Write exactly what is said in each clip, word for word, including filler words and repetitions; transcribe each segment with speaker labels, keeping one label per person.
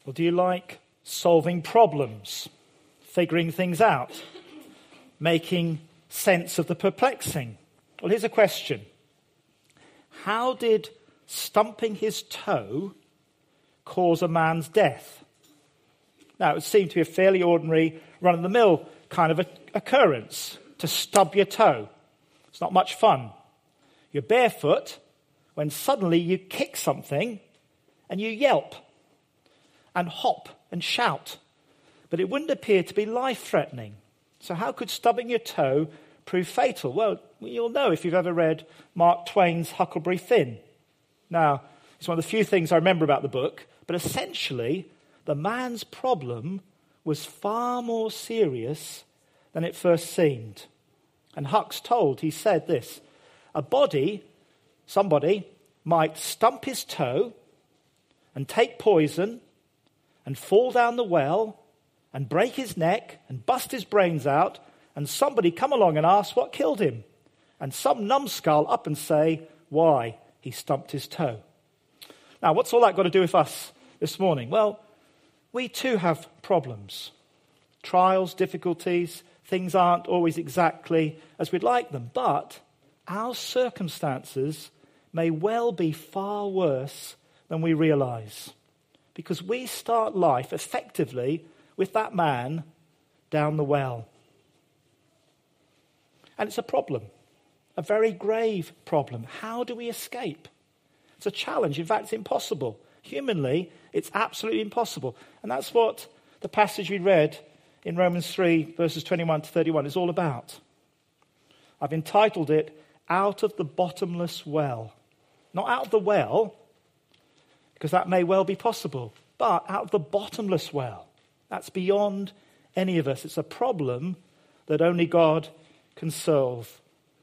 Speaker 1: Or do you like solving problems, figuring things out, making sense of the perplexing? Well, here's a question. How did stumping his toe cause a man's death? Now, it would seem to be a fairly ordinary, run-of-the-mill kind of a, occurrence, to stub your toe. It's not much fun. You're barefoot when suddenly you kick something and you yelp and hop and shout. But it wouldn't appear to be life-threatening. So how could stubbing your toe prove fatal? Well, you'll know if you've ever read Mark Twain's Huckleberry Finn. Now, it's one of the few things I remember about the book, but essentially, the man's problem was far more serious than it first seemed. And Huck's told, he said this, a body, somebody, might stump his toe and take poison and fall down the well and break his neck and bust his brains out, and somebody come along and ask what killed him. And some numbskull up and say, why, he stumped his toe. Now, what's all that got to do with us this morning? Well, we too have problems, trials, difficulties. Things aren't always exactly as we'd like them, but our circumstances may well be far worse than we realize, because we start life effectively with that man down the well. And it's a problem, a very grave problem. How do we escape? It's a challenge. In fact, it's impossible. Humanly, it's absolutely impossible. And that's what the passage we read in Romans three, verses twenty-one to thirty-one is all about. I've entitled it, Out of the Bottomless Well. Not out of the well, because that may well be possible, but out of the bottomless well. That's beyond any of us. It's a problem that only God can solve.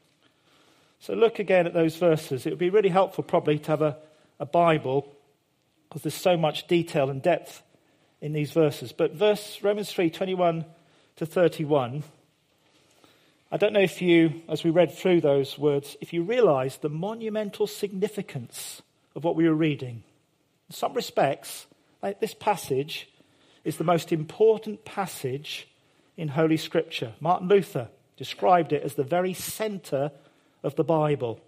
Speaker 1: So look again at those verses. It would be really helpful probably to have a, a Bible, because there's so much detail and depth in these verses. But verse Romans three, twenty-one to thirty-one, I don't know if you, as we read through those words, if you realize the monumental significance of what we were reading. In some respects, like this passage is the most important passage in Holy Scripture. Martin Luther described it as the very center of the Bible.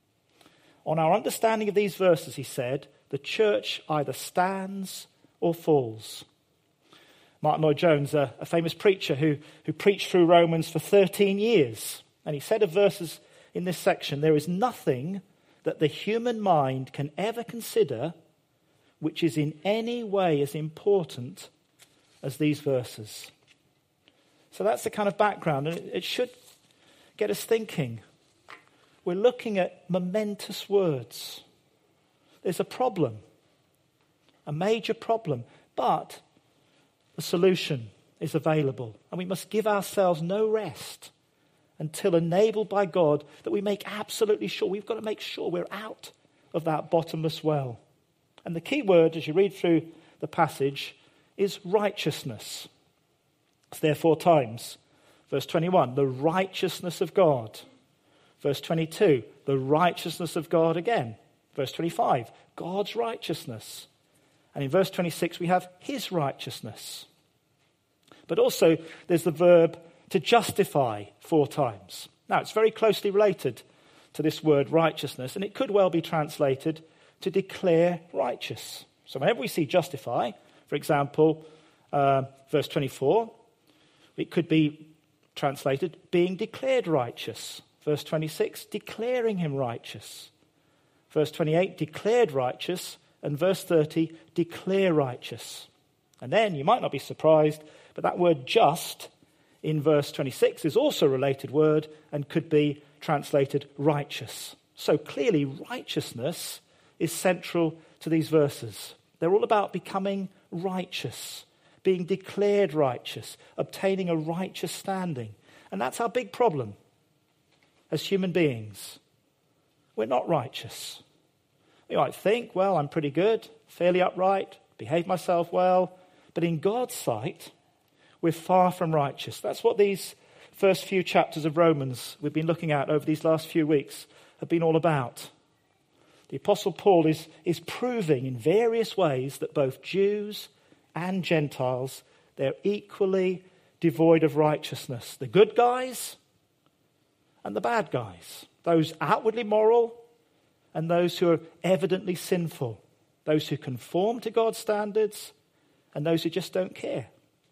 Speaker 1: On our understanding of these verses, he said, the church either stands or falls. Martin Lloyd-Jones, a, a famous preacher who, who preached through Romans for thirteen years, and he said of verses in this section, there is nothing that the human mind can ever consider which is in any way as important as these verses. So that's the kind of background, and it, it should get us thinking. We're looking at momentous words. There's a problem, a major problem, but the solution is available. And we must give ourselves no rest until, enabled by God, that we make absolutely sure, we've got to make sure we're out of that bottomless well. And the key word, as you read through the passage, is righteousness. It's there four times. Verse twenty-one, the righteousness of God. Verse twenty-two, the righteousness of God again. Verse twenty-five, God's righteousness. And in verse twenty-six, we have his righteousness. But also, there's the verb to justify four times. Now, it's very closely related to this word righteousness, and it could well be translated to declare righteous. So whenever we see justify, for example, uh, verse twenty-four, it could be translated being declared righteous. Verse twenty-six, declaring him righteous. Verse twenty-eight, declared righteous. And verse thirty, declare righteous. And then you might not be surprised, but that word just in verse twenty-six is also a related word and could be translated righteous. So clearly righteousness is central to these verses. They're all about becoming righteous, being declared righteous, obtaining a righteous standing. And that's our big problem as human beings. We're not righteous. You might think, well, I'm pretty good, fairly upright, behave myself well. But in God's sight, we're far from righteous. That's what these first few chapters of Romans we've been looking at over these last few weeks have been all about. The Apostle Paul is, is proving in various ways that both Jews and Gentiles, they're equally devoid of righteousness. The good guys and the bad guys. Those outwardly moral and those who are evidently sinful. Those who conform to God's standards and those who just don't care.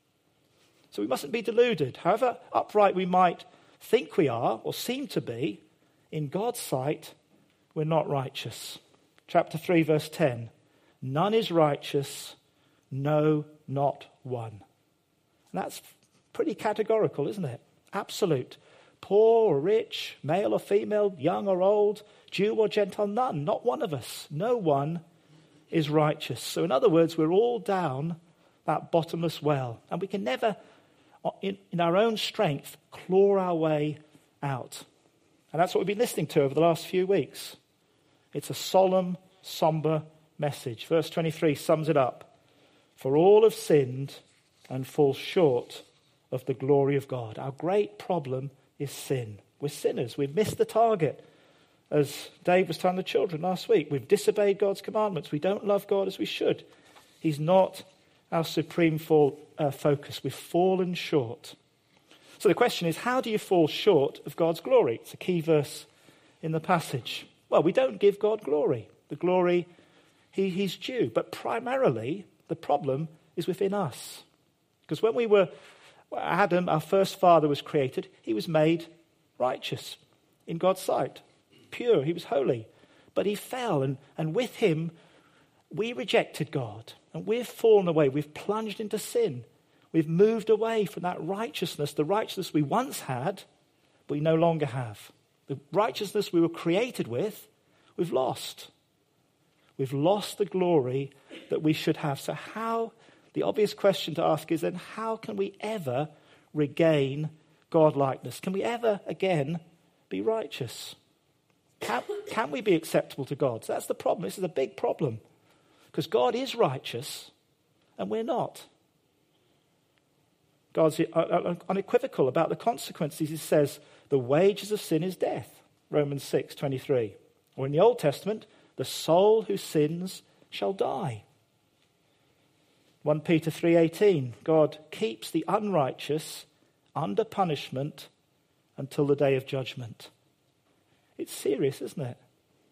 Speaker 1: So we mustn't be deluded. However upright we might think we are or seem to be, in God's sight, we're not righteous. Chapter three, verse ten. None is righteous, no, not one. And that's pretty categorical, isn't it? Absolute. Poor or rich, male or female, young or old, Jew or Gentile, none, not one of us. No one is righteous. So in other words, we're all down that bottomless well. And we can never, in, in our own strength, claw our way out. And that's what we've been listening to over the last few weeks. It's a solemn, somber message. Verse twenty-three sums it up. For all have sinned and fall short of the glory of God. Our great problem is sin. We're sinners. We've missed the target. As Dave was telling the children last week, we've disobeyed God's commandments. We don't love God as we should. He's not our supreme fall, uh, focus. We've fallen short. So the question is, how do you fall short of God's glory? It's a key verse in the passage. Well, we don't give God glory. The glory he, he's due. But primarily, the problem is within us. Because when we were, Adam, our first father, was created, he was made righteous in God's sight. Pure, he was holy. But he fell, and, and with him, we rejected God. And we've fallen away. We've plunged into sin. We've moved away from that righteousness, the righteousness we once had, but we no longer have. The righteousness we were created with, we've lost. We've lost the glory that we should have. So how, the obvious question to ask is then, how can we ever regain God-likeness? Can we ever again be righteous? Can, can we be acceptable to God? So that's the problem. This is a big problem. Because God is righteous and we're not. God's unequivocal about the consequences. He says, the wages of sin is death. Romans six twenty-three. Or in the Old Testament, the soul who sins shall die. First Peter three eighteen. God keeps the unrighteous under punishment until the day of judgment. It's serious, isn't it?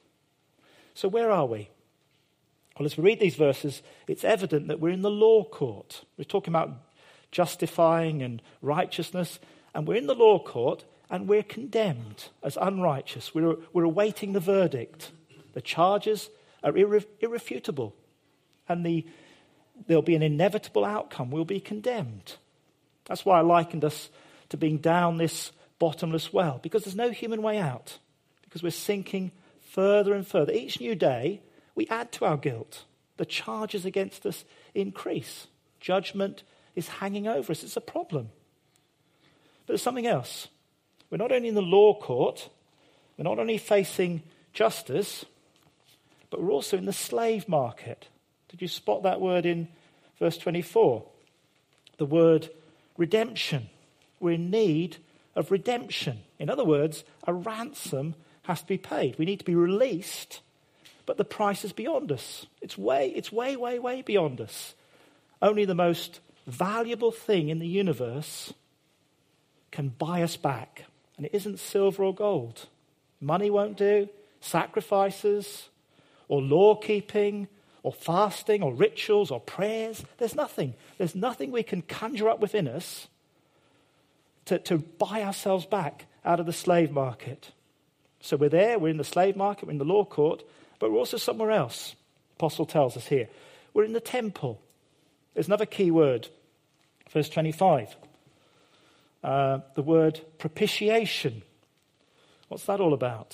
Speaker 1: So where are we? Well, as we read these verses, it's evident that we're in the law court. We're talking about justifying and righteousness, and we're in the law court and we're condemned as unrighteous. We're, we're awaiting the verdict. The charges are irre- irrefutable, and the, there'll be an inevitable outcome. We'll be condemned. That's why I likened us to being down this bottomless well, because there's no human way out, because we're sinking further and further. Each new day, we add to our guilt. The charges against us increase. Judgment is hanging over us. It's a problem. But there's something else. We're not only in the law court, we're not only facing justice, but we're also in the slave market. Did you spot that word in verse twenty-four? The word redemption. We're in need of redemption. In other words, a ransom has to be paid. We need to be released, but the price is beyond us. It's way, it's way, way, way beyond us. Only the most valuable thing in the universe can buy us back. And it isn't silver or gold. Money won't do. Sacrifices or law keeping or fasting or rituals or prayers. There's nothing. There's nothing we can conjure up within us to, to buy ourselves back out of the slave market. So we're there, we're in the slave market, we're in the law court, but we're also somewhere else. The apostle tells us here. We're in the temple. There's another key word. Verse twenty-five. Uh, the word propitiation. What's that all about?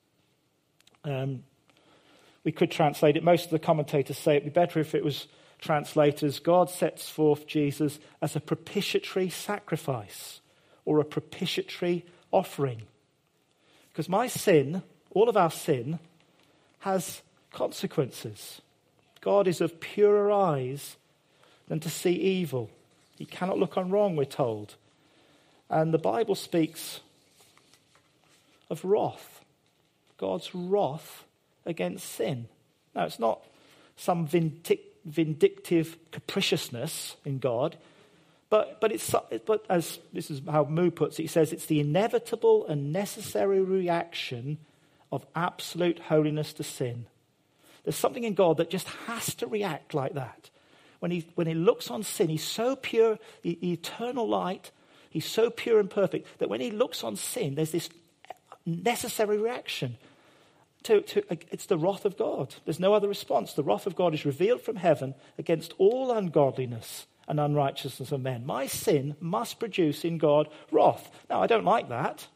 Speaker 1: Um, we could translate it. Most of the commentators say it'd be better if it was translated as God sets forth Jesus as a propitiatory sacrifice or a propitiatory offering. Because my sin, all of our sin, has consequences. God is of purer eyes than to see evil. He cannot look on wrong, we're told. And the Bible speaks of wrath. God's wrath against sin. Now, it's not some vindic- vindictive capriciousness in God, but but it's but as this is how Moo puts it, he says it's the inevitable and necessary reaction of absolute holiness to sin. There's something in God that just has to react like that. When he when he looks on sin, he's so pure, the, the eternal light, he's so pure and perfect that when he looks on sin, there's this necessary reaction. To, to, it's the wrath of God. There's no other response. The wrath of God is revealed from heaven against all ungodliness and unrighteousness of men. My sin must produce in God wrath. Now, I don't like that.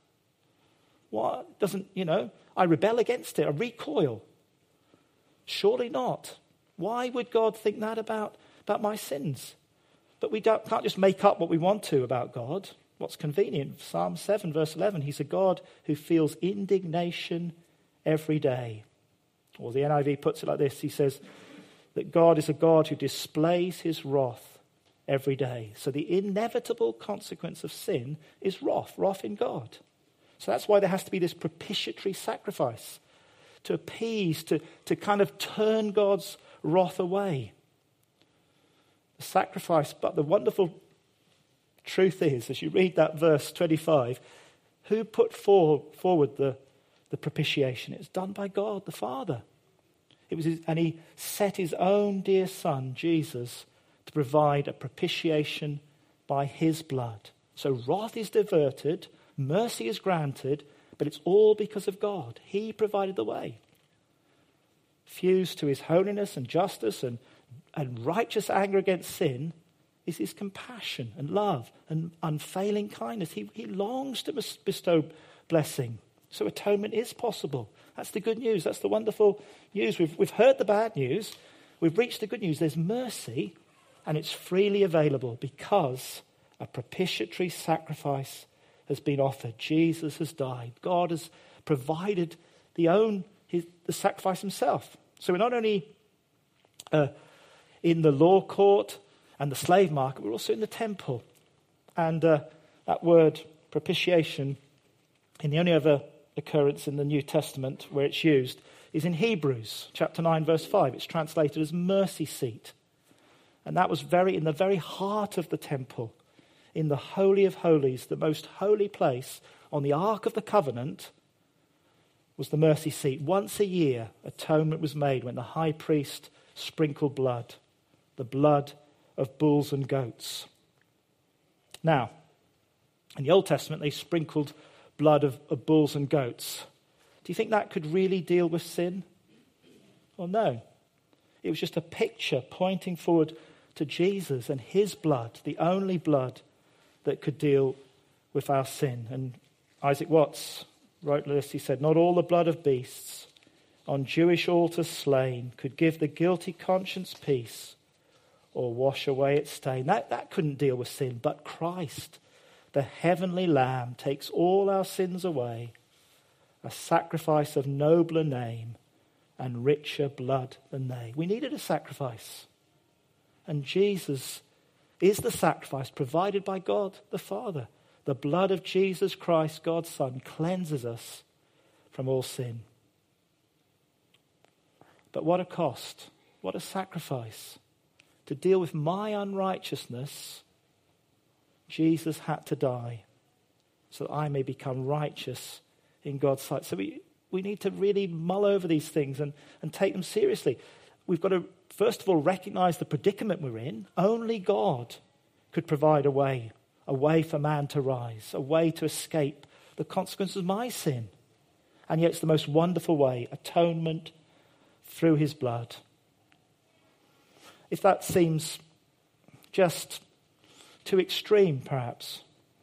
Speaker 1: What doesn't, you know, I rebel against it. I recoil. Surely not. Why would God think that about, about my sins? But we don't, can't just make up what we want to about God. What's convenient? Psalm seven, verse eleven, he's a God who feels indignation every day. Or the N I V puts it like this. He says that God is a God who displays his wrath every day. So the inevitable consequence of sin is wrath, wrath in God. So that's why there has to be this propitiatory sacrifice to appease, to, to kind of turn God's wrath away. The sacrifice, but the wonderful truth is, as you read that verse twenty-five, who put for, forward the The propitiation? It's done by God, the Father. It was his, and he set his own dear Son, Jesus, to provide a propitiation by his blood. So wrath is diverted, mercy is granted, but it's all because of God. He provided the way. Fused to his holiness and justice and, and righteous anger against sin is his compassion and love and unfailing kindness. He, he longs to bestow blessing. So atonement is possible. That's the good news. That's the wonderful news. We've, we've heard the bad news. We've reached the good news. There's mercy, and it's freely available because a propitiatory sacrifice has been offered. Jesus has died. God has provided the own his, the sacrifice himself. So we're not only uh, in the law court and the slave market, we're also in the temple. And uh, that word propitiation, in the only other occurrence in the New Testament where it's used is in Hebrews chapter nine verse five. It's translated as mercy seat. And that was very in the very heart of the temple, in the Holy of Holies, the most holy place on the Ark of the Covenant was the mercy seat. Once a year atonement was made when the high priest sprinkled blood, the blood of bulls and goats. Now, in the Old Testament they sprinkled blood of, of bulls and goats. Do you think that could really deal with sin? Well, no. It was just a picture pointing forward to Jesus and his blood, the only blood that could deal with our sin. And Isaac Watts wrote this. He said, not all the blood of beasts on Jewish altars slain could give the guilty conscience peace or wash away its stain. That, that couldn't deal with sin, but Christ, the heavenly Lamb, takes all our sins away, a sacrifice of nobler name and richer blood than they. We needed a sacrifice. And Jesus is the sacrifice provided by God the Father. The blood of Jesus Christ, God's Son, cleanses us from all sin. But what a cost, what a sacrifice. To deal with my unrighteousness, Jesus had to die so that I may become righteous in God's sight. So we, we need to really mull over these things and, and take them seriously. We've got to, first of all, recognize the predicament we're in. Only God could provide a way, a way for man to rise, a way to escape the consequences of my sin. And yet it's the most wonderful way, atonement through his blood. If that seems just too extreme, perhaps,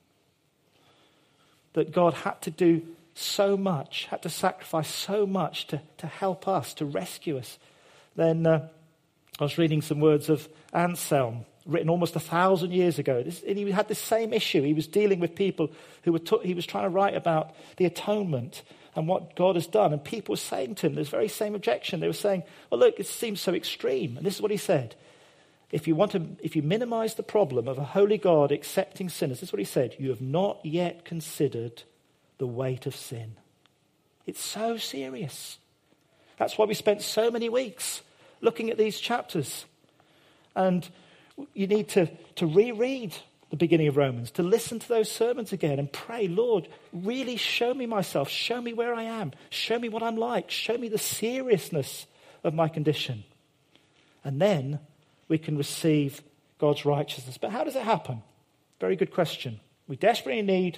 Speaker 1: that God had to do so much, had to sacrifice so much to, to help us, to rescue us, then uh, I was reading some words of Anselm, written almost a thousand years ago. This, and he had the same issue. He was dealing with people who were, t- he was trying to write about the atonement and what God has done. And people were saying to him this very same objection. They were saying, well, look, it seems so extreme. And this is what he said. If you want to, if you minimize the problem of a holy God accepting sinners, this is what he said, you have not yet considered the weight of sin. It's so serious. That's why we spent so many weeks looking at these chapters. And you need to, to reread the beginning of Romans, to listen to those sermons again and pray, Lord, really show me myself, show me where I am, show me what I'm like, show me the seriousness of my condition. And then we can receive God's righteousness. But how does it happen? Very good question. We desperately need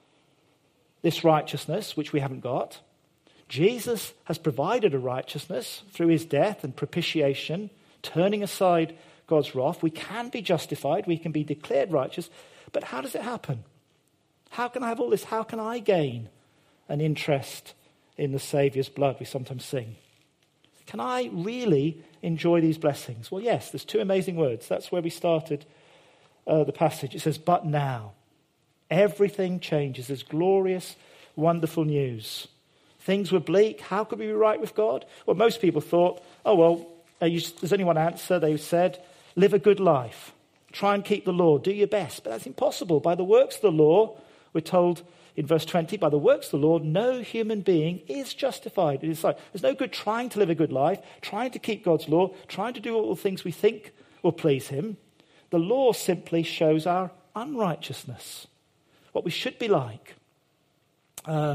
Speaker 1: this righteousness, which we haven't got. Jesus has provided a righteousness through his death and propitiation, turning aside God's wrath. We can be justified. We can be declared righteous. But how does it happen? How can I have all this? How can I gain an interest in the Saviour's blood? We sometimes sing. Can I really enjoy these blessings? Well, yes, there's two amazing words. That's where we started uh, the passage. It says, but now. Everything changes. There's glorious, wonderful news. Things were bleak. How could we be right with God? Well, most people thought, oh, well, uh, you, there's only one answer. They said, live a good life. Try and keep the law. Do your best. But that's impossible. By the works of the law, we're told in verse twenty, by the works of the law, no human being is justified. It's like, there's no good trying to live a good life, trying to keep God's law, trying to do all the things we think will please him. The law simply shows our unrighteousness, what we should be like. Uh,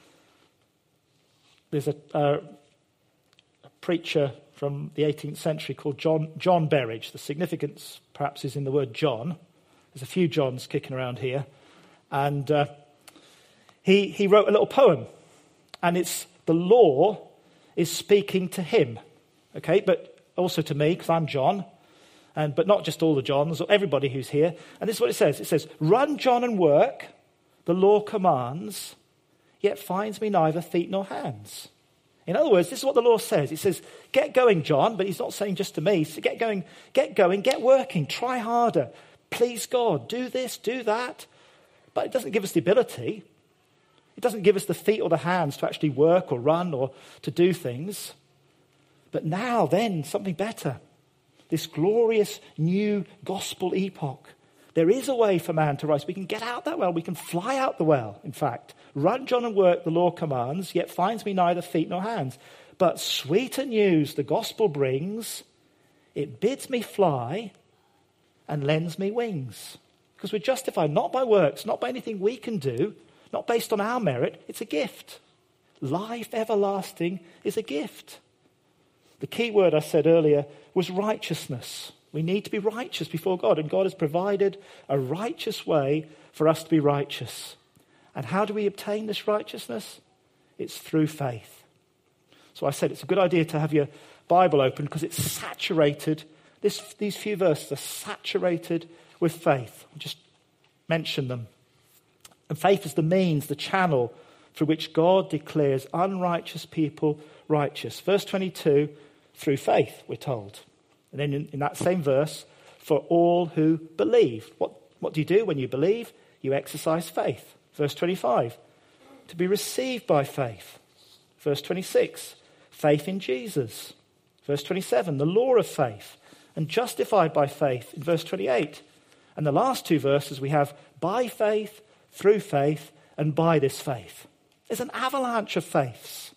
Speaker 1: there's a, uh, a preacher from the eighteenth century called John, John Berridge. The significance perhaps is in the word John. There's a few Johns kicking around here. And uh, he, he wrote a little poem. And it's the law is speaking to him. Okay, but also to me, because I'm John. And, but not just all the Johns, or everybody who's here. And this is what it says. It says, run, John, and work, the law commands, yet finds me neither feet nor hands. In other words, this is what the law says. It says, get going, John, but he's not saying just to me. So get going, get going, get working, try harder, please God, do this, do that. But it doesn't give us the ability. It doesn't give us the feet or the hands to actually work or run or to do things. But now, then, something better. This glorious new gospel epoch. There is a way for man to rise. We can get out that well. We can fly out the well, in fact. Run, John, and work, the law commands, yet finds me neither feet nor hands. But sweeter news the gospel brings. It bids me fly and lends me wings. Because we're justified not by works, not by anything we can do, not based on our merit. It's a gift. Life everlasting is a gift. The key word I said earlier was righteousness. We need to be righteous before God, and God has provided a righteous way for us to be righteous. And how do we obtain this righteousness? It's through faith. So I said it's a good idea to have your Bible open because it's saturated. This, these few verses are saturated with faith. I'll just mention them. And faith is the means, the channel through which God declares unrighteous people righteous. Verse twenty-two, through faith, we're told. And then in, in that same verse, for all who believe. What, what do you do when you believe? You exercise faith. Verse twenty-five, to be received by faith. Verse twenty-six, faith in Jesus. Verse twenty-seven, the law of faith. And justified by faith in verse twenty-eight. And the last two verses we have by faith, through faith, and by this faith. There's an avalanche of faiths.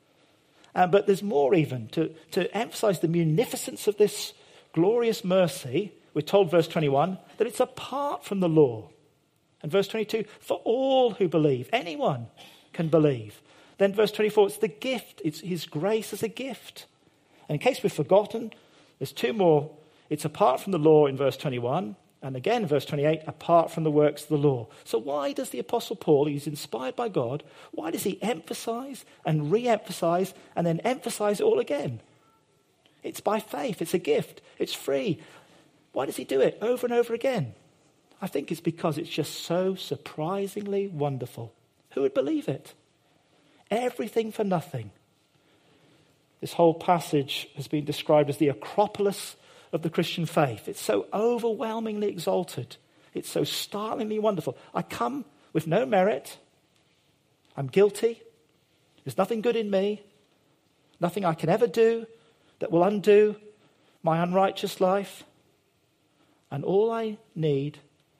Speaker 1: Uh, but there's more even. To, to emphasize the munificence of this glorious mercy, we're told, verse twenty-one, that it's apart from the law. And verse twenty-two, for all who believe. Anyone can believe. Then verse twenty-four, it's the gift. It's his grace as a gift. And in case we've forgotten, there's two more. It's apart from the law in verse twenty-one. And again, verse twenty-eight, apart from the works of the law. So why does the Apostle Paul, he's inspired by God, why does he emphasize and re-emphasize and then emphasize it all again? It's by faith. It's a gift. It's free. Why does he do it over and over again? I think it's because it's just so surprisingly wonderful. Who would believe it? Everything for nothing. This whole passage has been described as the Acropolis of the Christian faith. It's so overwhelmingly exalted. It's so startlingly wonderful. I come with no merit. I'm guilty. There's nothing good in me. Nothing I can ever do that will undo my unrighteous life. And all I need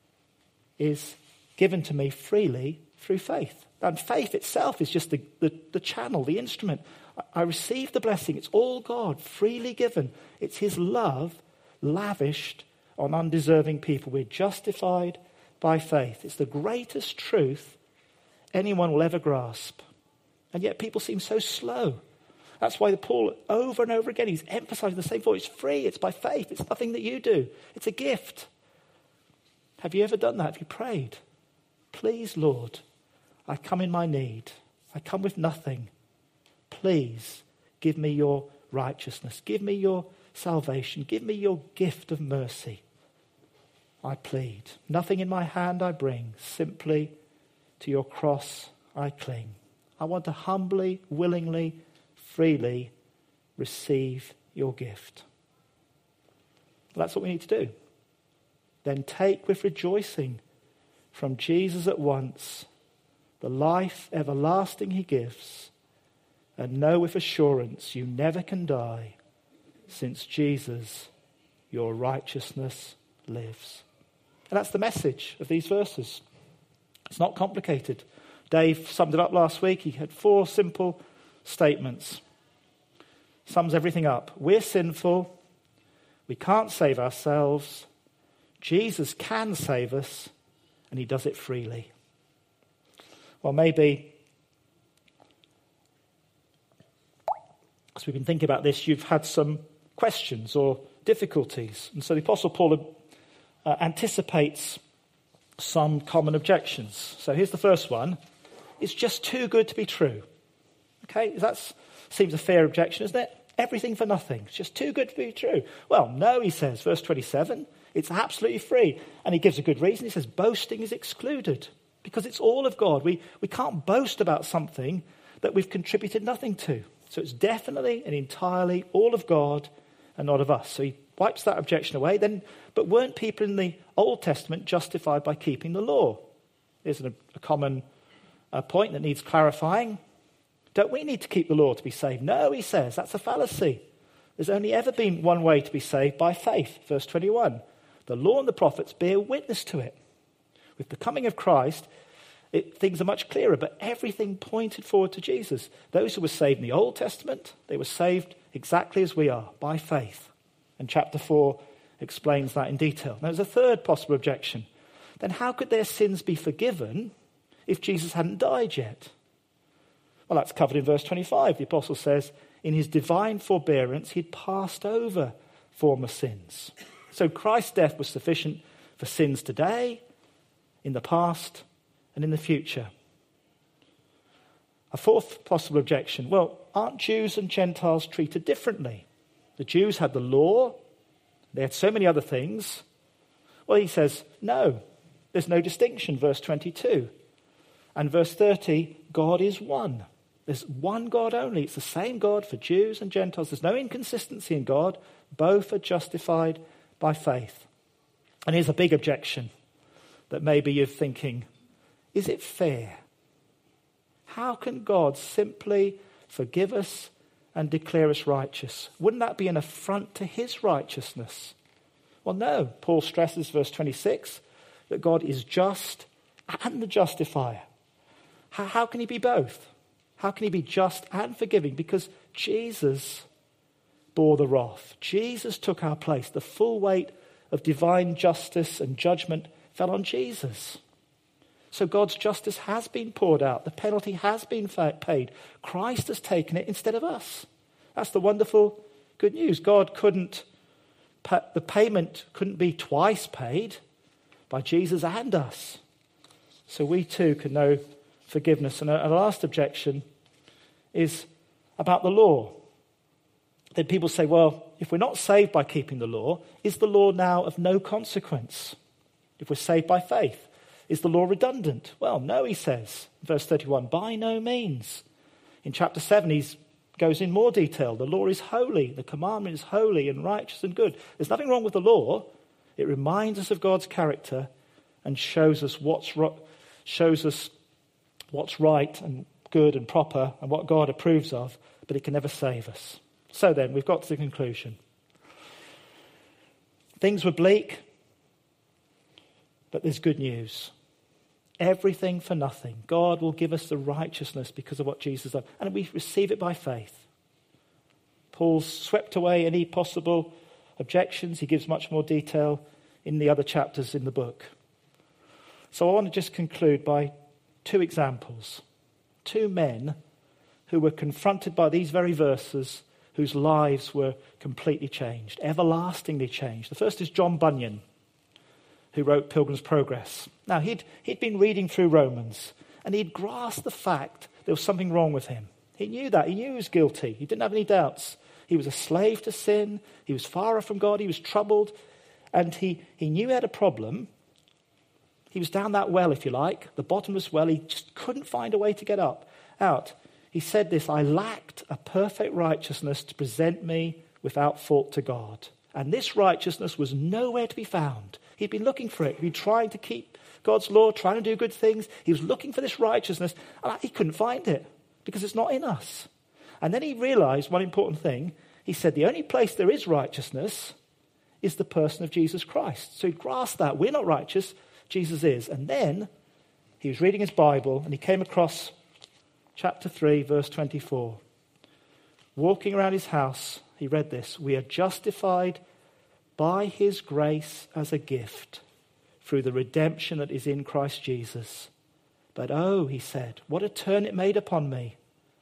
Speaker 1: is given to me freely through faith. And faith itself is just the, the, the channel, the instrument. I, I receive the blessing. It's all God, freely given. It's his love lavished on undeserving people. We're justified by faith. It's the greatest truth anyone will ever grasp. And yet people seem so slow. That's why Paul, over and over again, he's emphasizing the same thought. It's free, it's by faith, it's nothing that you do. It's a gift. Have you ever done that? Have you prayed? Please, Lord, I come in my need. I come with nothing. Please give me your righteousness. Give me your salvation. Give me your gift of mercy. I plead. Nothing in my hand I bring. Simply to your cross I cling. I want to humbly, willingly, freely receive your gift. That's what we need to do. Then take with rejoicing from Jesus at once the life everlasting he gives, and know with assurance you never can die, since Jesus, your righteousness, lives. And that's the message of these verses. It's not complicated. Dave summed it up last week. He had four simple statements. Sums everything up. We're sinful. We can't save ourselves. Jesus can save us, and he does it freely. Well, maybe, as we've been thinking about this, you've had some questions or difficulties. And so the Apostle Paul uh, anticipates some common objections. So here's the first one. It's just too good to be true. Okay, that seems a fair objection, isn't it? Everything for nothing. It's just too good to be true. Well, no, he says, verse twenty-seven, it's absolutely free. And he gives a good reason. He says, boasting is excluded because it's all of God. We, we can't boast about something that we've contributed nothing to. So it's definitely and entirely all of God and not of us. So he wipes that objection away. Then, but weren't people in the Old Testament justified by keeping the law? There's a, a common uh, point that needs clarifying. Don't we need to keep the law to be saved? No, he says, that's a fallacy. There's only ever been one way to be saved, by faith. Verse twenty-one, the law and the prophets bear witness to it. With the coming of Christ, it, things are much clearer, but everything pointed forward to Jesus. Those who were saved in the Old Testament, they were saved exactly as we are, by faith. And chapter four explains that in detail. Now, there's a third possible objection. Then how could their sins be forgiven if Jesus hadn't died yet? Well, that's covered in verse twenty-five. The apostle says, in his divine forbearance, he'd passed over former sins. So Christ's death was sufficient for sins today, in the past, and in the future. A fourth possible objection. Well, aren't Jews and Gentiles treated differently? The Jews had the law. They had so many other things. Well, he says, no, there's no distinction. Verse twenty-two. And verse thirty, God is one. There's one God only. It's the same God for Jews and Gentiles. There's no inconsistency in God. Both are justified by faith. And here's a big objection that maybe you're thinking, is it fair? How can God simply forgive us and declare us righteous? Wouldn't that be an affront to his righteousness? Well, no. Paul stresses, verse twenty-six, that God is just and the justifier. How, how can he be both? How can he be just and forgiving? Because Jesus bore the wrath. Jesus took our place. The full weight of divine justice and judgment fell on Jesus. So God's justice has been poured out. The penalty has been paid. Christ has taken it instead of us. That's the wonderful good news. God couldn't, the payment couldn't be twice paid by Jesus and us. So we too can know forgiveness. And a, a last objection is about the law. Then people say, well, if we're not saved by keeping the law, is the law now of no consequence? If we're saved by faith, is the law redundant? Well, no, he says, verse thirty-one, by no means. In chapter seven, he goes in more detail. The law is holy. The commandment is holy and righteous and good. There's nothing wrong with the law. It reminds us of God's character and shows us what's ro- shows us what's right and good and proper and what God approves of, but it can never save us. So then, we've got to the conclusion. Things were bleak, but there's good news. Everything for nothing. God will give us the righteousness because of what Jesus done, and we receive it by faith. Paul's swept away any possible objections. He gives much more detail in the other chapters in the book. So I want to just conclude by two examples. Two men who were confronted by these very verses whose lives were completely changed, everlastingly changed. The first is John Bunyan, who wrote Pilgrim's Progress. Now, he'd, he'd been reading through Romans, and he'd grasped the fact there was something wrong with him. He knew that. He knew he was guilty. He didn't have any doubts. He was a slave to sin. He was far off from God. He was troubled. And he, he knew he had a problem. He was down that well, if you like, the bottomless well. He just couldn't find a way to get up, out. He said this, I lacked a perfect righteousness to present me without fault to God. And this righteousness was nowhere to be found. He'd been looking for it. He'd been trying to keep God's law, trying to do good things. He was looking for this righteousness, and he couldn't find it because it's not in us. And then he realized one important thing. He said the only place there is righteousness is the person of Jesus Christ. So he grasped that. We're not righteous. Jesus is. And then he was reading his Bible, and he came across chapter three, verse twenty-four. Walking around his house, he read this. We are justified by his grace as a gift through the redemption that is in Christ Jesus. But oh, he said, what a turn it made upon me.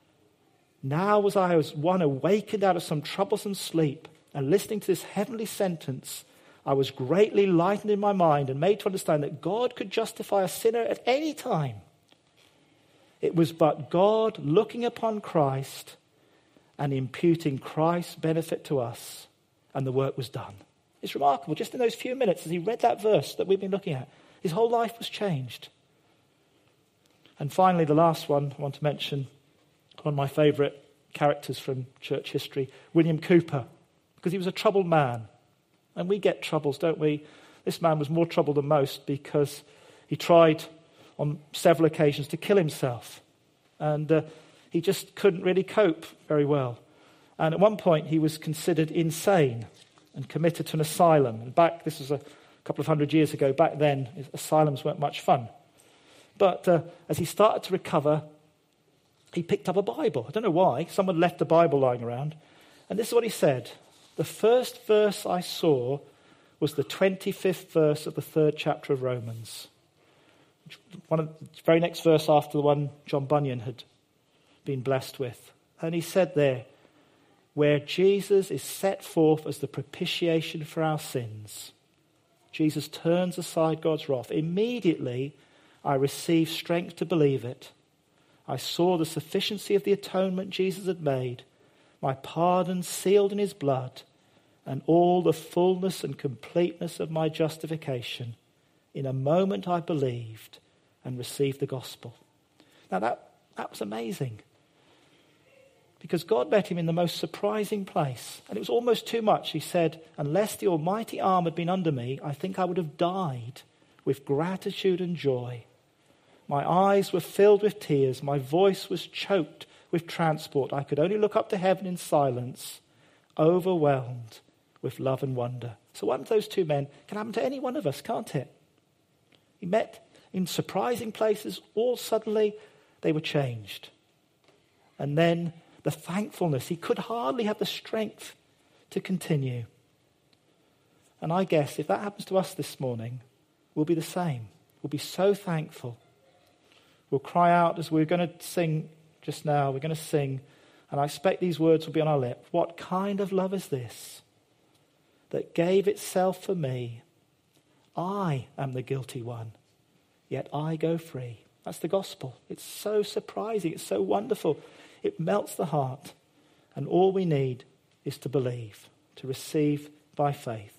Speaker 1: Now was I as one awakened out of some troublesome sleep, and listening to this heavenly sentence, I was greatly lightened in my mind and made to understand that God could justify a sinner at any time. It was but God looking upon Christ and imputing Christ's benefit to us, and the work was done. It's remarkable. Just in those few minutes as he read that verse that we've been looking at, his whole life was changed. And finally, the last one I want to mention, one of my favourite characters from church history, William Cowper, because he was a troubled man. And we get troubles, don't we? This man was more troubled than most because he tried on several occasions to kill himself. And uh, he just couldn't really cope very well. And at one point, he was considered insane and committed to an asylum. And back, this was a couple of hundred years ago, back then, asylums weren't much fun. But uh, as he started to recover, he picked up a Bible. I don't know why. Someone left a Bible lying around. And this is what he said. The first verse I saw was the twenty-fifth verse of the third chapter of Romans. One of the very next verse after the one John Bunyan had been blessed with. And he said there, where Jesus is set forth as the propitiation for our sins. Jesus turns aside God's wrath. Immediately, I received strength to believe it. I saw the sufficiency of the atonement Jesus had made, my pardon sealed in his blood, and all the fullness and completeness of my justification. In a moment I believed and received the gospel. Now that, that was amazing. Because God met him in the most surprising place. And it was almost too much. He said, unless the almighty arm had been under me, I think I would have died with gratitude and joy. My eyes were filled with tears. My voice was choked with transport. I could only look up to heaven in silence, overwhelmed with love and wonder. So one of those two men can happen to any one of us, can't it? He met in surprising places. All suddenly, they were changed. And then the thankfulness. He could hardly have the strength to continue. And I guess if that happens to us this morning, we'll be the same. We'll be so thankful. We'll cry out as we're going to sing just now. We're going to sing. And I expect these words will be on our lip. What kind of love is this that gave itself for me? I am the guilty one, yet I go free. That's the gospel. It's so surprising. It's so wonderful. It melts the heart. And all we need is to believe, to receive by faith.